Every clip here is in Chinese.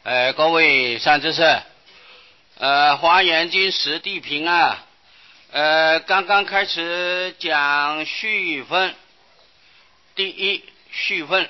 各位善知识，华严经十地品啊，刚刚开始讲序分，第一序分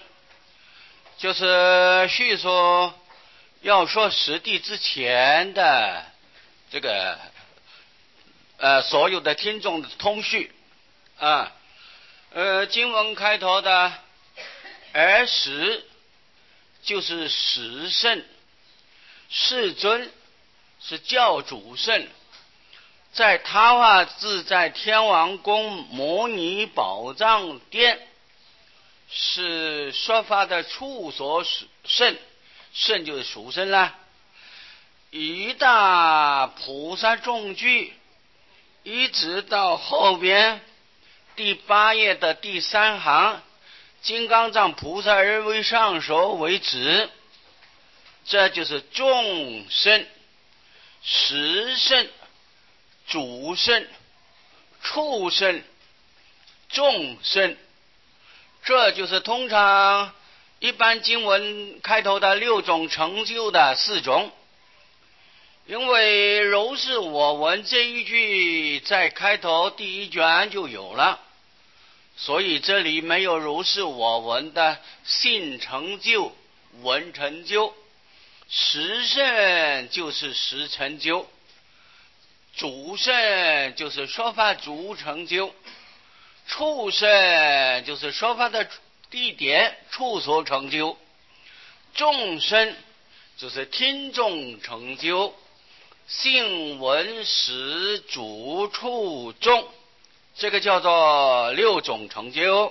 就是叙述要说十地之前的这个所有的听众的通序啊，经文开头的儿时就是十圣。世尊是教主圣，在他化自在天王宫摩尼宝藏殿是说法的处所圣，圣就是属圣啦。一大菩萨众聚，一直到后边第8页的第3行，金刚藏菩萨而为上首为止。这就是众圣、十圣、主圣、处圣、众圣，这就是通常一般经文开头的6种成就的4种。因为如是我闻这一句在开头第1卷就有了，所以这里没有如是我闻的信成就、闻成就。十圣就是十成就，主圣就是说法主成就，处圣就是说法的地点处所成就，众生就是听众成就，信闻识主处众，这个叫做6种成就。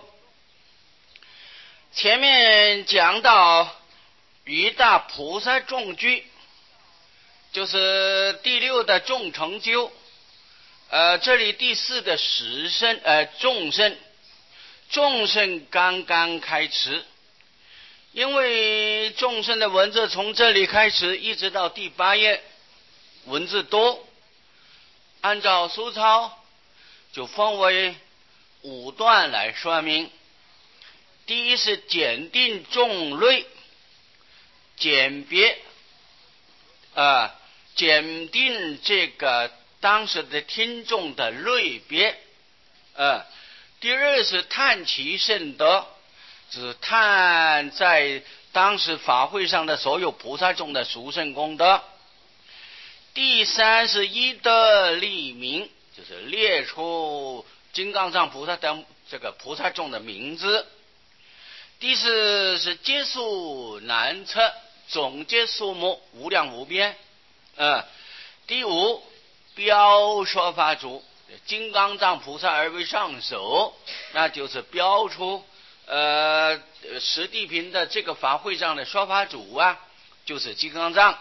前面讲到一大菩萨众聚，就是第6的众成就。这里第4的十圣众圣，众圣刚刚开始，因为众圣的文字从这里开始一直到第8页，文字多，按照书抄就分为5段来说明。第一是检定众类，鉴别检定这个当时的听众的类别。第2是探其圣德，只探在当时法会上的所有菩萨众的殊胜功德。第3是依德立名，就是列出金刚藏菩萨等这个菩萨众的名字。第4是结数难测，总结数目无量无边。第5标说法主，金刚藏菩萨而为上首，那就是标出十地品的这个法会上的说法主啊，就是金刚藏。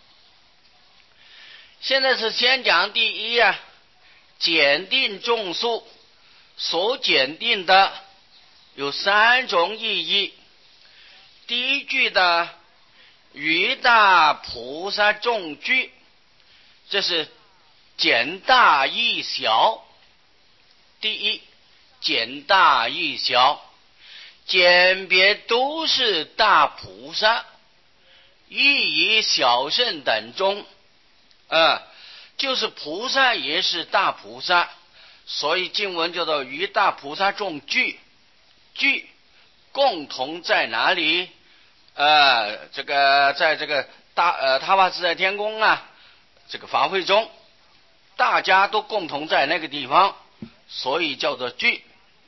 现在是先讲第1啊，检定众数，所检定的有3种意义。第1句的于大菩萨众聚，这是简大易小。第1简大易小，鉴别都是大菩萨，亦以小圣等中，就是菩萨也是大菩萨，所以经文叫做于大菩萨众聚。聚共同在哪里？这个在这个他化自在天宫啊，这个法会中，大家都共同在那个地方，所以叫做聚。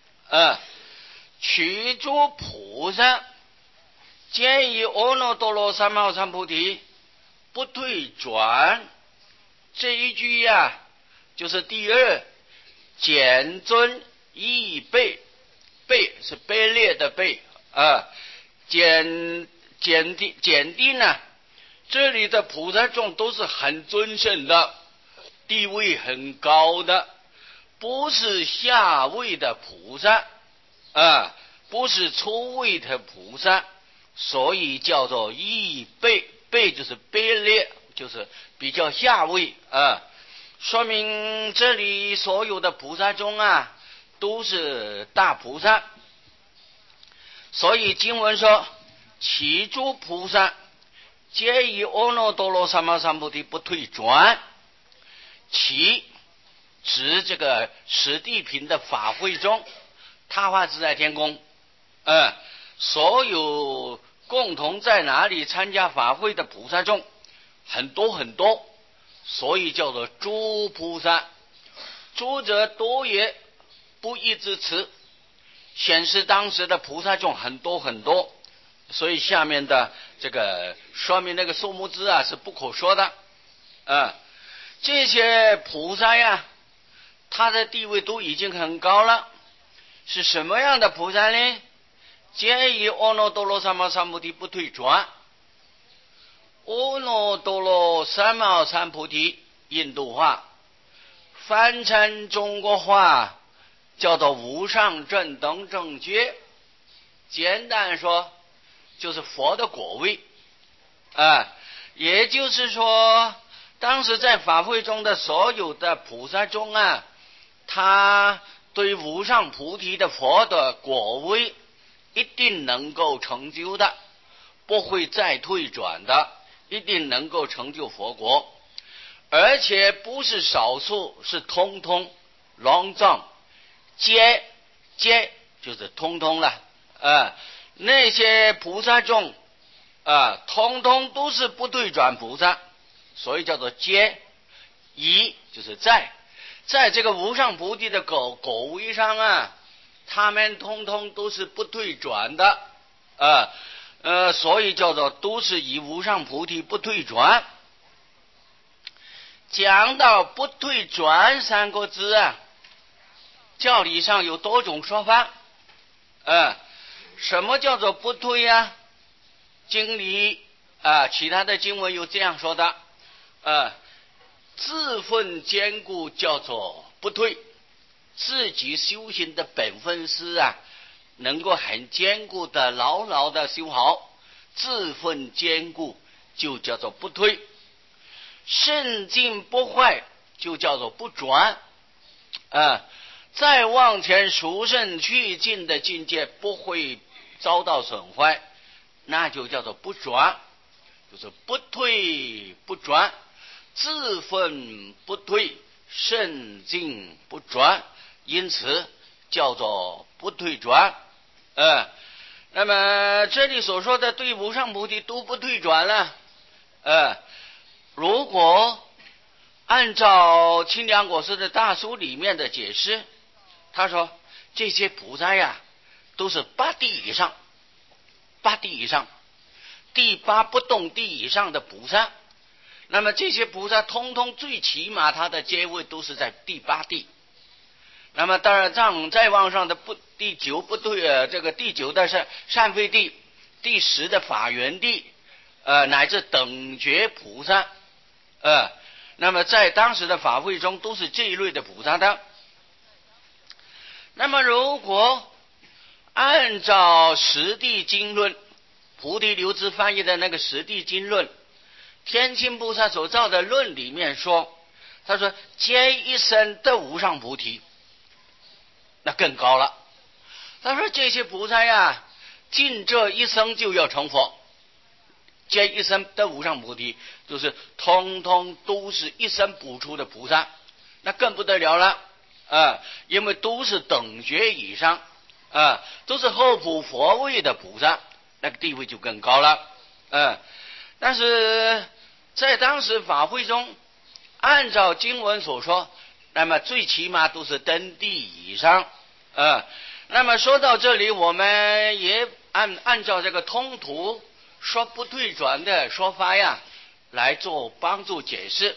取诸菩萨皆以阿耨多罗三藐三菩提不退转，这一句呀，就是第2简尊易备，备是卑劣的卑检定呢，这里的菩萨众都是很尊胜的，地位很高的，不是下位的菩萨不是初位的菩萨，所以叫做易备。备就是卑劣，就是比较下位说明这里所有的菩萨中啊，都是大菩萨。所以经文说其诸菩萨皆以阿耨多罗三藐三菩提不退转。其指这个史地品的法会中，他化自在天宫，所有共同在哪里参加法会的菩萨众很多很多，所以叫做诸菩萨。诸者多也，不一之词，显示当时的菩萨众很多很多，所以下面的这个说明那个数目字啊是不可说的。这些菩萨呀，他的地位都已经很高了。是什么样的菩萨呢？皆以阿耨多罗三藐三菩提不退转。阿耨多罗三藐三菩提印度话，翻成中国话叫做无上正等正觉。简单说就是佛的果位。也就是说当时在法会中的所有的菩萨中啊，他对无上菩提的佛的果位一定能够成就的，不会再退转的，一定能够成就佛国。而且不是少数，是通通隆重皆就是通通了。那些菩萨众通通都是不退转菩萨，所以叫做皆。一就是在这个无上菩提的果位上啊，他们通通都是不退转的。所以叫做都是以无上菩提不退转。讲到不退转三个字啊，教理上有多种说法。什么叫做不退啊？经理其他的经文有这样说的。自分坚固叫做不退，自己修行的本分是能够很坚固的牢牢的修好，自分坚固就叫做不退。圣境不坏就叫做不转。再往前殊胜去尽的境界不会遭到损坏，那就叫做不转，就是不退不转，自分不退，圣境不转，因此叫做不退转。那么这里所说的对无上菩提都不退转了。如果按照清凉果师的大书里面的解释，他说这些菩萨呀都是八地以上，第八不动地以上的菩萨。那么这些菩萨通通最起码他的阶位都是在第八地。那么当然再往上的第九不退这个第九的是善慧地，第十的法缘地，乃至等觉菩萨。那么在当时的法会中都是这一类的菩萨的。那么如果按照十地经论，菩提流支翻译的那个十地经论，天亲菩萨所造的论里面说，他说皆一生得无上菩提，那更高了。他说这些菩萨呀，尽这一生就要成佛，皆一生得无上菩提，就是通通都是一生补出的菩萨，那更不得了了。因为都是等觉以上，都是后补佛位的菩萨，那个地位就更高了。但是在当时法会中，按照经文所说，那么最起码都是登地以上。那么说到这里，我们也按照这个通途说不退转的说法呀，来做帮助解释。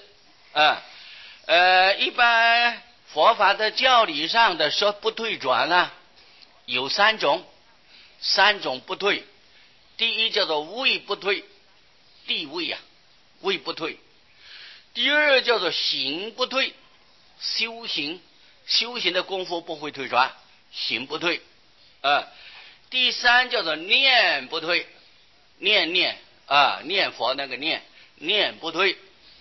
一般佛法的教理上的说不退转呢，有三种不退。第一叫做位不退，地位位不退。第二叫做行不退，修行的功夫不会退转，行不退。第三叫做念不退，念佛那个念不退。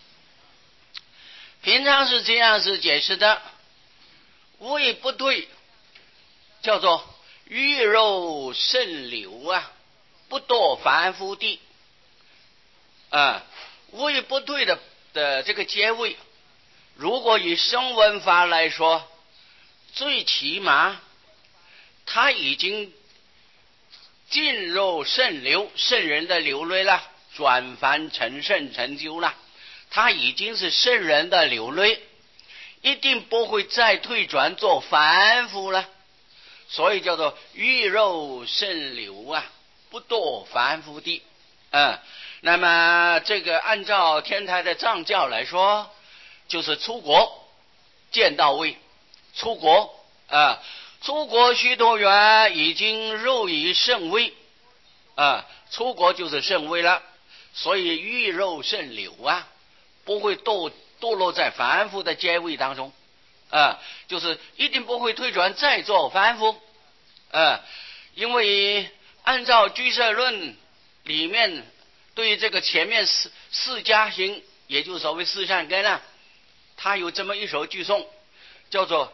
平常是这样子解释的，位不退叫做欲肉甚流不堕凡夫地。 位不对的这个阶位，如果以声闻法来说，最起码他已经进入圣流圣人的流类了，转凡成圣成就了，他已经是圣人的流类，一定不会再退转做凡夫了，所以叫做欲肉圣流啊，不堕凡夫地。那么这个按照天台的藏教来说，就是出国见到位，出国出国须陀洹已经入于圣位出国就是圣位了，所以欲肉圣流啊，不会堕落在凡夫的阶位当中就是一定不会退转再做凡夫因为按照居舍论里面对于这个前面四加行，也就是所谓四善根他有这么一首句颂，叫做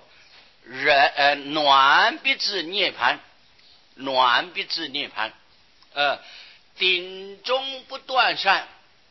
暖必至涅槃，暖必至涅槃顶中不断善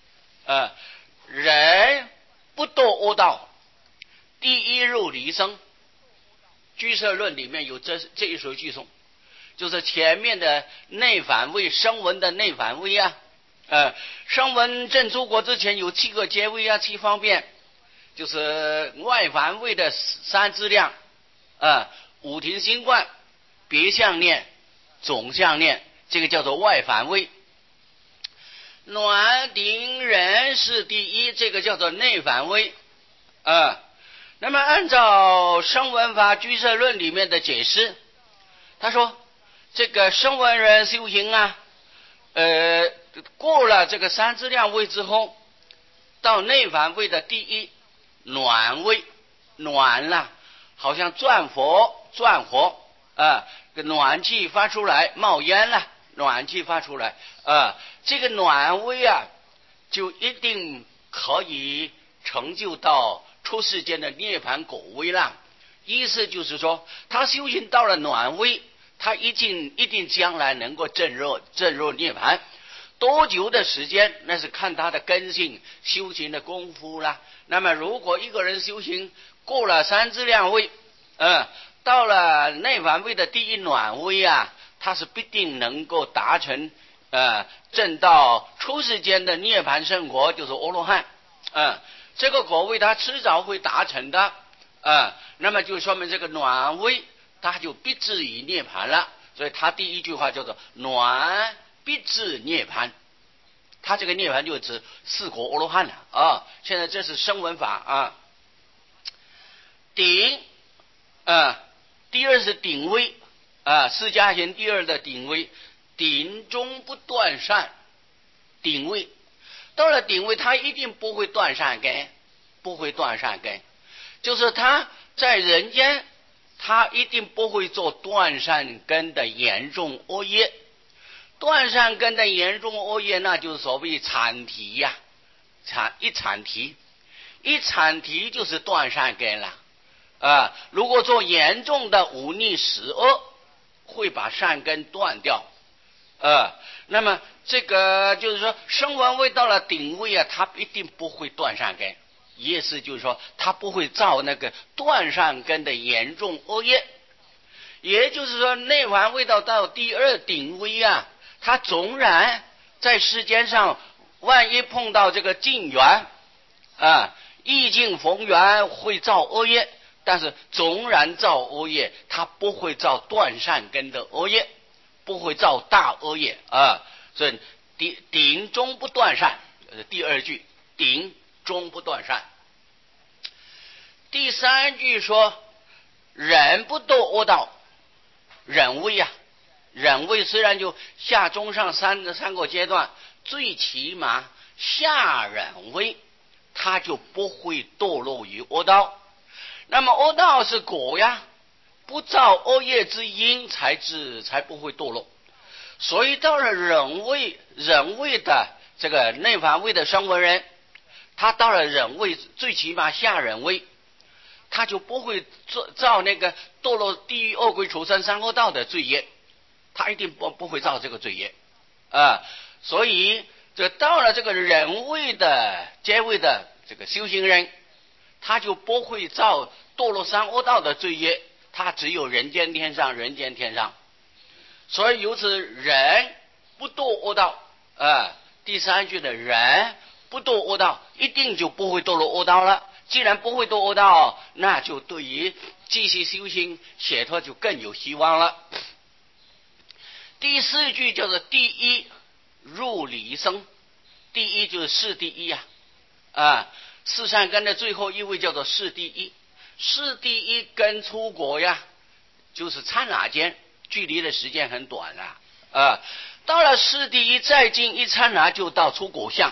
人不堕恶道，第一入离生。居舍论里面有这一首句颂，就是前面的内反位声闻的内反位声闻证诸国之前有7个阶位7方便，就是外反位的三资量五停心观别相念总相念，这个叫做外反位。暖顶人是第一，这个叫做内反位那么按照声闻法居舍论里面的解释，他说这个声闻人修行过了这个三资量位之后，到内反位的第一暖位，暖了好像转火暖气发出来冒烟了，暖气发出来这个暖位就一定可以成就到出世间的涅槃果位了。意思就是说，他修行到了暖位，他一定将来能够证入涅槃。多久的时间，那是看他的根性修行的功夫啦。那么如果一个人修行过了三资量位到了内反位的第一暖位他是必定能够达成证到出世间的涅槃圣果，就是阿罗汉这个果位他迟早会达成的那么就说明这个暖位他就必至于涅槃了。所以他第一句话叫做暖必至涅槃，他这个涅槃就指四果阿罗汉了现在这是声闻法顶第二是顶位四加行第二的顶位，顶中不断善，顶位到了顶位他一定不会断善根，不会断善根，就是他在人间他一定不会做断善根的严重恶业。断善根的严重恶业，那就是所谓产提产提就是断善根了如果做严重的忤逆十恶，会把善根断掉那么这个就是说声闻位到了顶位他一定不会断善根，意思就是说他不会造那个断善根的严重恶业。也就是说内环位到第二顶位他纵然在世间上万一碰到这个境缘意境逢缘会造恶业，但是纵然造恶业，他不会造断善根的恶业，不会造大恶业所以顶中不断善，第二句顶中不断善。第三句说忍不堕恶道，忍位忍位虽然就下中上三个阶段，最起码下忍位他就不会堕落于恶道。那么恶道是果不造恶业之因才不会堕落。所以到了忍位的这个内反位的声闻人，他到了忍位最起码下忍位，他就不会造那个堕落地狱恶鬼畜生三恶道的罪业，他一定不会造这个罪业所以这到了这个人位的阶位的这个修行人，他就不会造堕落三恶道的罪业，他只有人间天上，人间天上。所以由此人不堕恶道，第三句的人不堕恶道，一定就不会堕落恶道了。既然不会堕恶道，那就对于继续修行解脱就更有希望了。第四句叫做第一入离生，第一就是事第一四善根的最后一位叫做事第一，事第一跟出国呀，就是刹那间，距离的时间很短到了事第一，再进一刹那就到出国相，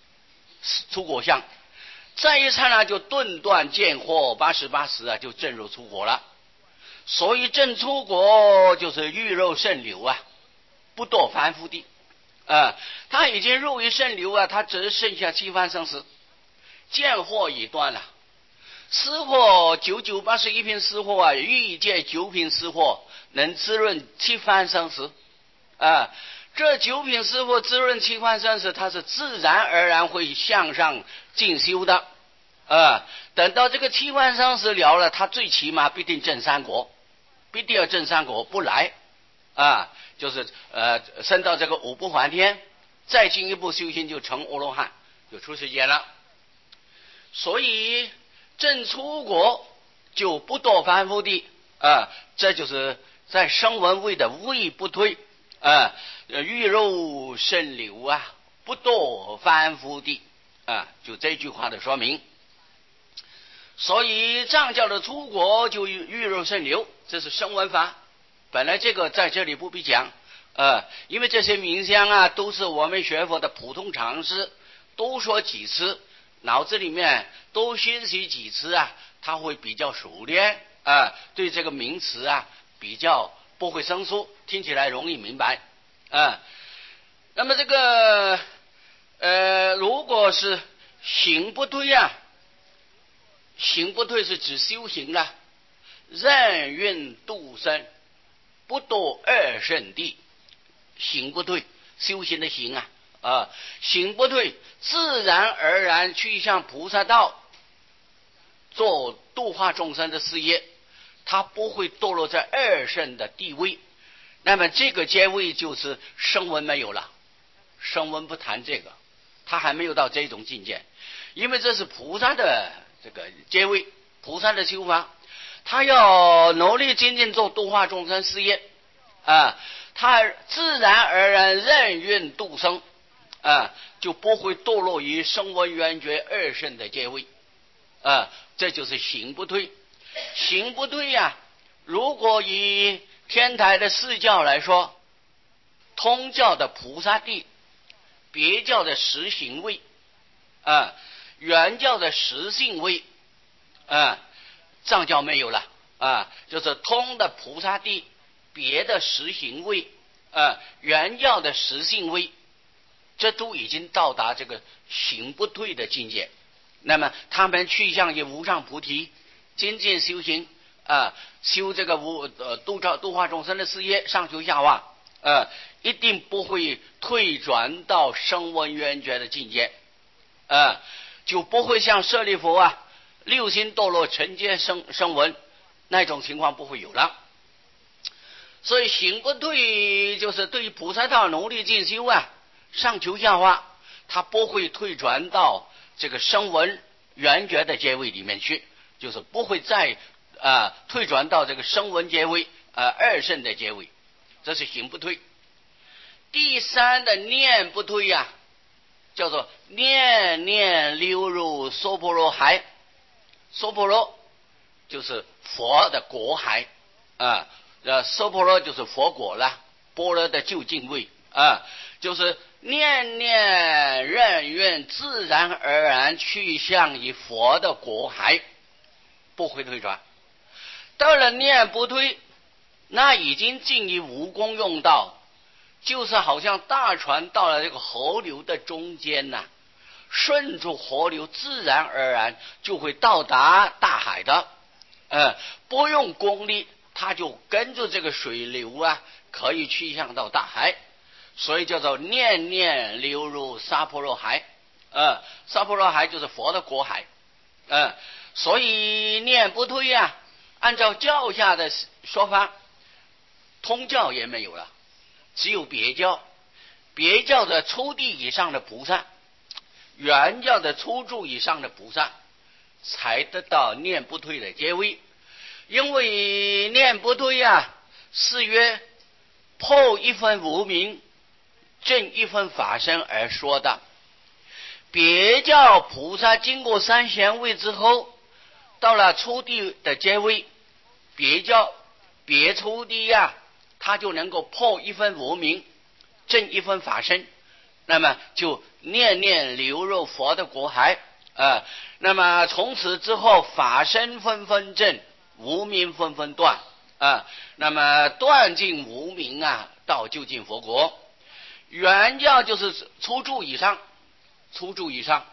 再一刹那就顿断见惑88时就证入出国了。所以证出国就是欲肉甚流不堕凡夫地他已经入于圣流他只剩下七番生死，见惑已断了。施惑9981品施惑欲界9品施惑能滋润七番生死这9品施惑滋润七番生死，它是自然而然会向上进修的等到这个七番生死了了，他最起码必定证三果，必定要证三果，不来就是升到这个五不还天，再进一步修行就成阿罗汉，就出世间了。所以证出国就不堕凡夫地这就是在声闻位的位不退欲肉甚流不堕凡夫地就这句话的说明。所以藏教的出国就欲肉甚流，这是声闻法，本来这个在这里不必讲因为这些名相都是我们学佛的普通常识，都说几次，脑子里面都熏习几次他会比较熟练对这个名词比较不会生疏，听起来容易明白那么这个如果是行不退行不退是指修行任运度生不堕二圣地，行不退修行的行行不退自然而然去向菩萨道做度化众生的事业，他不会堕落在二圣的地位。那么这个阶位就是声闻没有了，声闻不谈这个，他还没有到这种境界，因为这是菩萨的这个阶位，菩萨的修法，他要努力精进做度化众生事业他自然而然任运度生就不会堕落于声闻缘觉二圣的阶位这就是行不退。行不退如果以天台的四教来说，通教的菩萨地，别教的实行位原教的实性位藏教没有了就是通的菩萨地，别的实行位原教的实性位，这都已经到达这个行不退的境界。那么他们去向于无上菩提，精进修行修这个度化众生的事业，上求下化一定不会退转到声闻缘觉的境界就不会像舍利弗六心堕落承接声闻那种情况不会有了。所以行不退就是对于菩萨道努力进修上求下化，他不会退转到这个声闻缘觉的阶位里面去，就是不会再退转到这个声闻阶位二圣的阶位，这是行不退。第三的念不退叫做念念流入娑婆罗海，娑婆罗就是佛的国海娑婆罗就是佛果了，般若的究竟位就是念念任运自然而然去向于佛的国海，不会退转。到了念不退，那已经进于无功用道，就是好像大船到了这个河流的中间顺着河流自然而然就会到达大海的不用功力，它就跟着这个水流可以去向到大海。 所以叫做念念流入娑婆若海。娑婆若海就是佛的国海。所以念不退啊，按照教下的说法，通教也没有了，只有别教。别教的初地以上的菩萨，原教的初住以上的菩萨，才得到念不退的阶位。因为念不退啊，是曰破一分无明，证一分法身而说的。别教菩萨经过三贤位之后，到了初地的阶位，别初地啊，他就能够破一分无明，证一分法身，那么就念念流入佛的国海。那么从此之后，法身纷纷证，无明纷纷断。那么断尽无明啊，到究竟佛国。原教就是初住以上，初住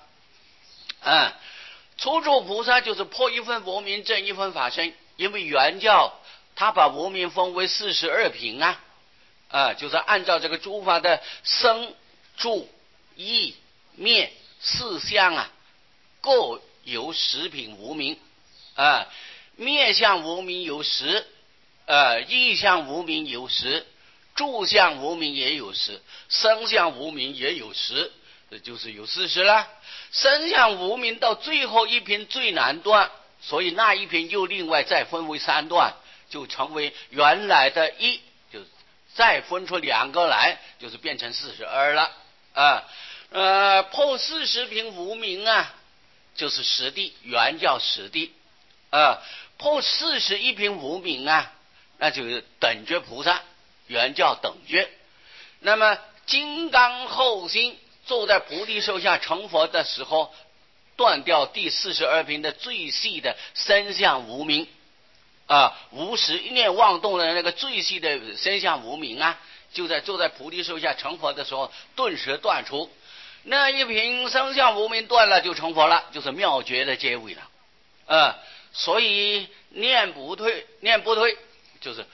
菩萨就是破一分无明，证一分法身。因为原教他把无明分为42品就是按照这个诸法的生住意灭四相各有10品无明。灭相无明有10，意相无明有10，住相无明也有10，生相无明也有10，这就是有40了。生相无明到最后一品最难断，所以那一品又另外再分为3段，就成为原来的1，就再分出2个来，就是变成42了。破40品无明就是实地，原教实地。破41品无明那就是等觉菩萨，原教等觉。那么金刚后心坐在菩提树下成佛的时候，断掉第42品的最细的身相无明无始一念妄动的那个最细的身相无明就在坐在菩提树下成佛的时候顿时断除。那一品身相无明断了就成佛了，就是妙觉的阶位了。所以念不退就是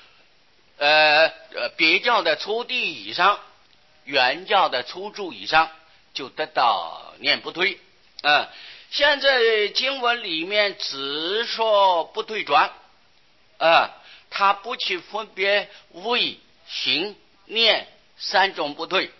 别教的初地以上，原教的初住以上，就得到念不退。现在经文里面只说不退转，他不去分别位行念3种不退。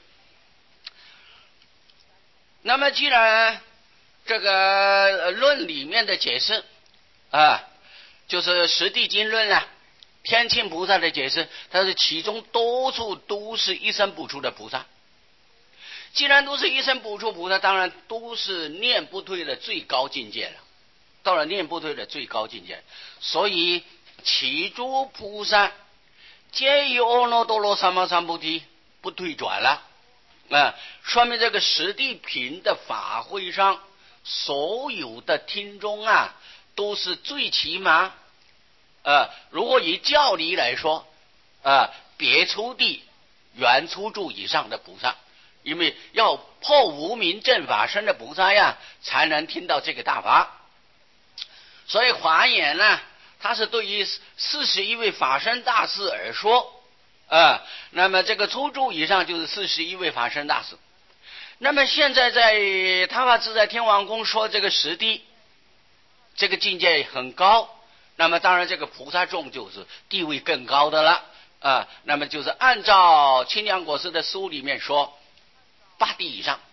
那么既然这个论里面的解释就是十地经论天亲菩萨的解释，但是其中多数都是一生不出的菩萨。既然都是一生不出菩萨，当然都是念不退的最高境界了，到了念不退的最高境界，所以其诸菩萨皆以阿耨多罗三藐三菩提不退转了。说明这个十地品的法会上，所有的听众都是最起码如果以教理来说别初地原初住以上的菩萨，因为要破无明正法身的菩萨才能听到这个大法。所以华严他是对于41位法身大士而说那么这个初住以上就是41位法身大士。那么现在在他法自在天王宫说这个十地这个境界很高，那么当然这个菩萨众就是地位更高的了那么就是按照清凉果师的书里面说8地以上，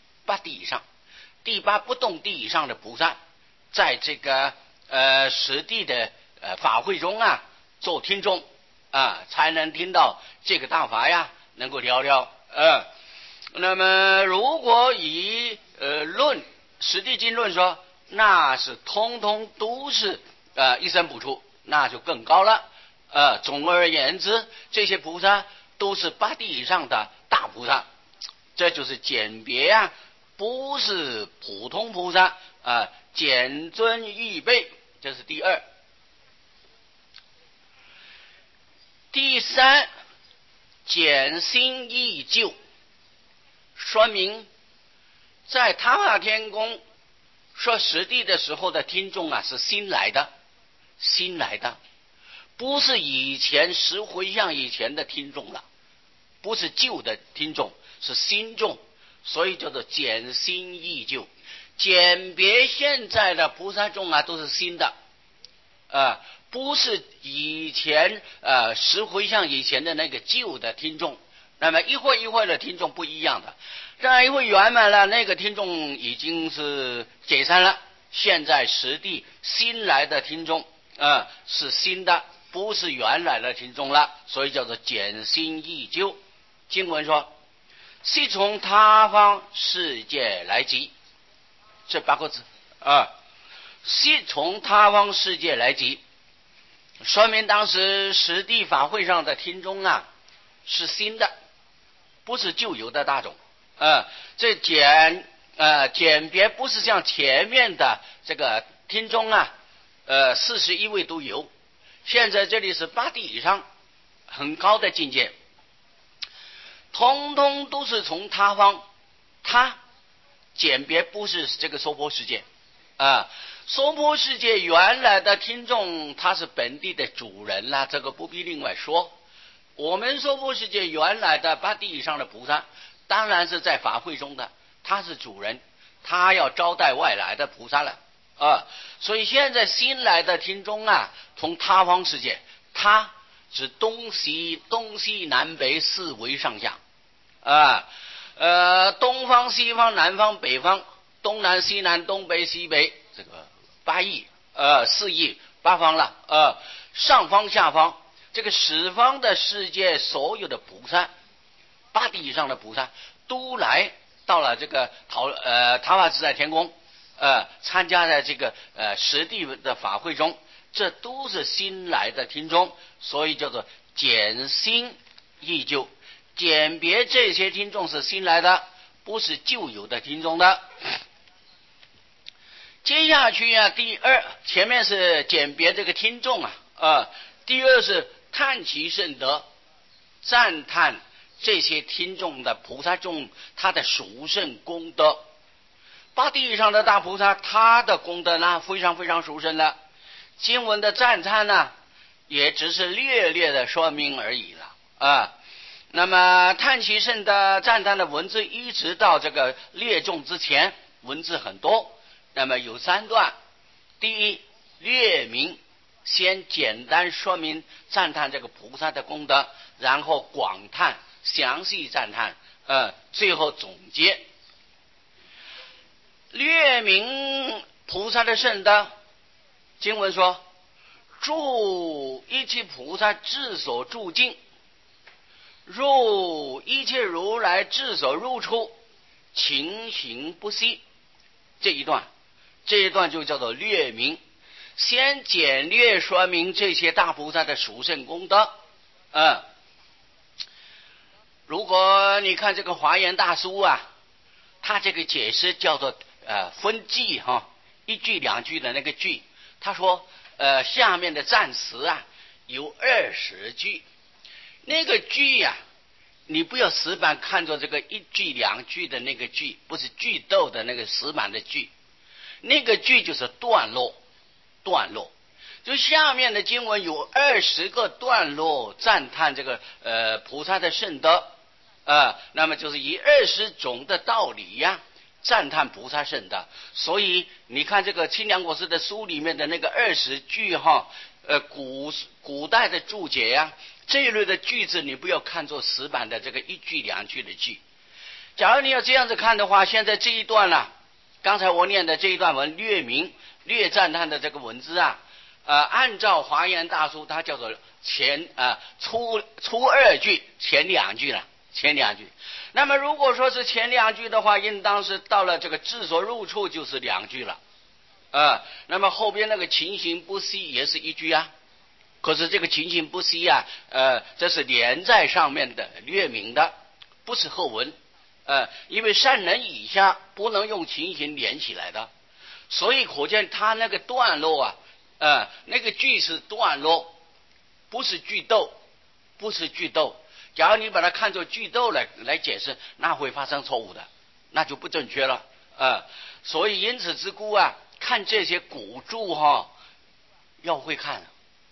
第8不动地以上的菩萨，在这个十地的法会中做听众才能听到这个大法能够了了那么如果以论十地经论说，那是通通都是一生不出，那就更高了总而言之，这些菩萨都是8地以上的大菩萨，这就是简别不是普通菩萨简尊易备，这是第2。第3，简心易就，说明在塔法天宫说十地的时候的听众是新来的，不是以前10回向以前的听众了不是旧的听众，是新众，所以叫做减新易旧。鉴别现在的菩萨众啊，都是新的，不是以前十回向以前的那个旧的听众。那么一会一会的听众不一样的，这样一会圆满了，那个听众已经是解散了。现在实地新来的听众是新的，不是原来的听众了，所以叫做减新易旧。经文说，悉从他方世界来集，这8个字悉从他方世界来集，说明当时实地法会上的听众是新的，不是旧有的大众。这简别不是像前面的这个听众41位都有，现在这里是8地以上，很高的境界，通通都是从他方。他简别不是这个娑婆世界娑婆世界原来的听众他是本地的主人啦，这个不必另外说。我们娑婆世界原来的8地以上的菩萨，当然是在法会中的，他是主人，他要招待外来的菩萨了所以现在新来的听众从他方世界，他指东西南北4维上下东方西方南方北方，东南西南东北西北，这个8亿4亿8方了上方下方，这个十方的世界所有的菩萨，8地以上的菩萨都来到了这个塔瓦自在天宫参加在这个实地的法会中，这都是新来的听众，所以叫做减新易旧。鉴别这些听众是新来的，不是旧有的听众的。接下去第2，前面是鉴别这个听众第2是叹其圣德，赞叹这些听众的菩萨众他的殊胜功德。8地以上的大菩萨，他的功德非常非常殊胜了。经文的赞叹也只是略略的说明而已了那么叹其圣的赞叹的文字一直到这个列众之前，文字很多，那么有3段。第一，略明，先简单说明赞叹这个菩萨的功德，然后广叹详细赞叹最后总结。略明菩萨的圣德，经文说，诸一切菩萨智所住境，入一切如来智所入处，勤行不息。这一段就叫做略明，先简略说明这些大菩萨的殊胜功德如果你看这个华严大书他这个解释叫做分句1句2句的那个句，他说下面的赞词有20句，那个句你不要死板看作这个1句2句的那个句，不是句逗的那个死板的句，那个句就是段落，就下面的经文有20个段落赞叹这个菩萨的圣德那么就是以20种的道理赞叹菩萨圣德。所以你看这个清凉国师的书里面的那个20句古代的注解这一类的句子你不要看作死板的这个1句2句的句。假如你要这样子看的话，现在这一段刚才我念的这一段文略明略赞叹的这个文字按照华严大书它叫做初2句前2句了，前2句。那么如果说是前2句的话，应当是到了这个智所入处就是2句了那么后边那个勤行不息也是1句可是这个勤行不息这是连在上面的略明的，不是后文因为善人以下不能用勤行连起来的，所以可见他那个段落那个句是段落，不是句逗，假如你把它看作句逗来解释，那会发生错误的，那就不正确了所以因此之故看这些古注要会看，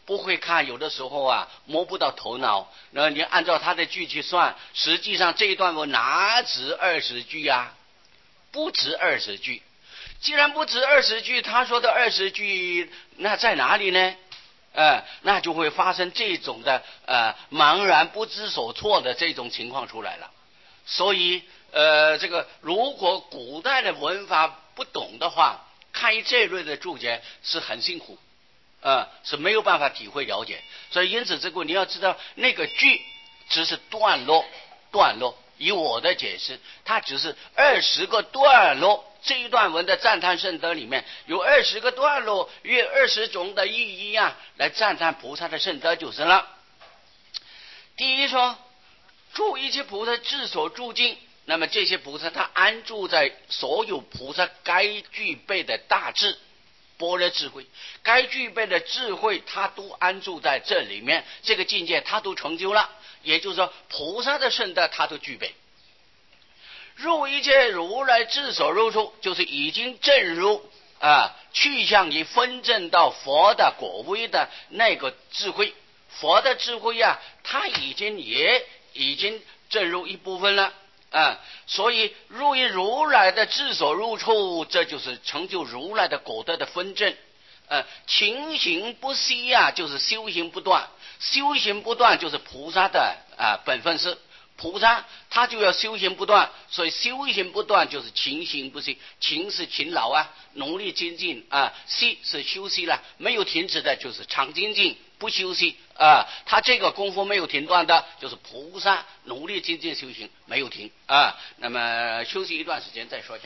不会看，有的时候啊摸不到头脑。那你按照他的句去算，实际上这一段文哪止20句呀？不止20句。既然不止20句，他说的20句那在哪里呢？那就会发生这种的茫然不知所措的这种情况出来了。所以这个如果古代的文法不懂的话，看这类的注解是很辛苦，是没有办法体会了解。所以因此这个你要知道，那个句只是段落，以我的解释，它只是20个段落。这一段文的赞叹圣德里面有20个段落，约20种的意义啊，来赞叹菩萨的圣德就是了。第一说，诸一切菩萨智所住境，那么这些菩萨他安住在所有菩萨该具备的大智般若智慧，该具备的智慧他都安住在这里面，这个境界他都成就了，也就是说菩萨的圣德他都具备。入一切如来智所入处，就是已经证入去向于分证到佛的果位的那个智慧。佛的智慧啊，他已经证入一部分了所以入于如来的智所入处，这就是成就如来的果德的分证。勤行不息就是修行不断，修行不断就是菩萨的本分是。菩萨他就要修行不断，所以修行不断就是勤行不息。勤是勤劳努力精进息是休息了，没有停止的就是常精进不休息他这个功夫没有停断的，就是菩萨努力精进修行没有停那么休息一段时间再说下。